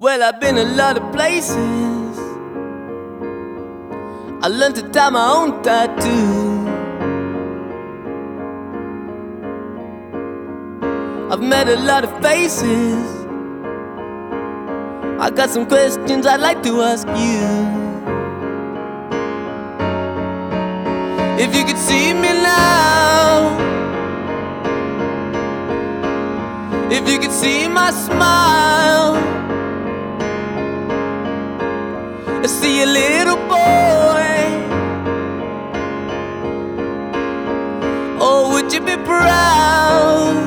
Well, I've been a lot of places. I learned to tie my own tattoo. I've met a lot of faces. I got some questions I'd like to ask you. If you could see me now, if you could see my smile, I see a little boy. Oh, would you be proud?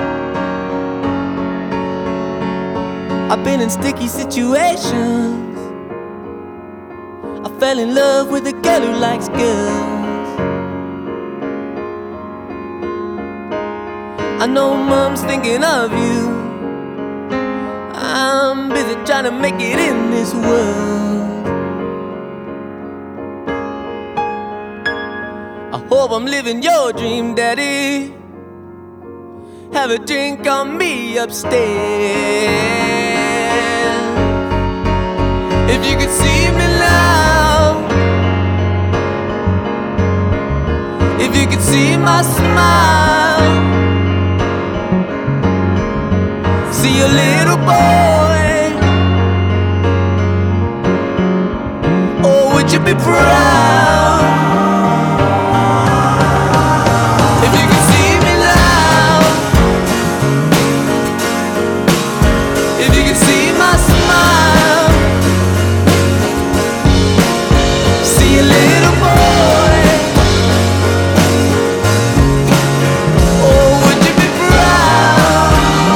I've been in sticky situations. I fell in love with a girl who likes girls. I know mom's thinking of you. I'm busy trying to make it in this world. I hope I'm living your dream, Daddy. Have a drink on me upstairs. If you could see me now, if you could see my smile, see a little boy. Oh, would you be proud? If you could see me now, if you could see my smile, see a little boy. Oh, would you be proud?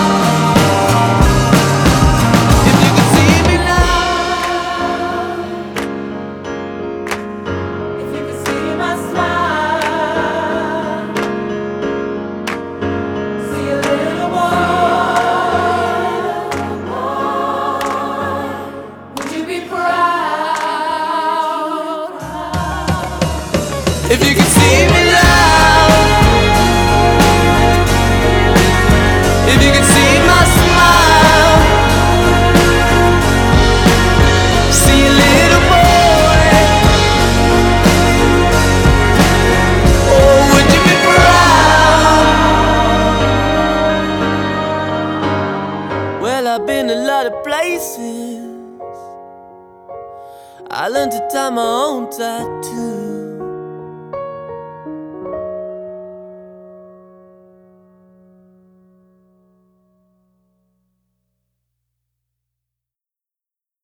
If you could see me now, if you could see my smile, see a little boy, would you be proud? If you could see me now, if you could see my smile, see a little boy. Oh, would you be proud? Well, I've been a lot of places. I learned to tie my own tattoo.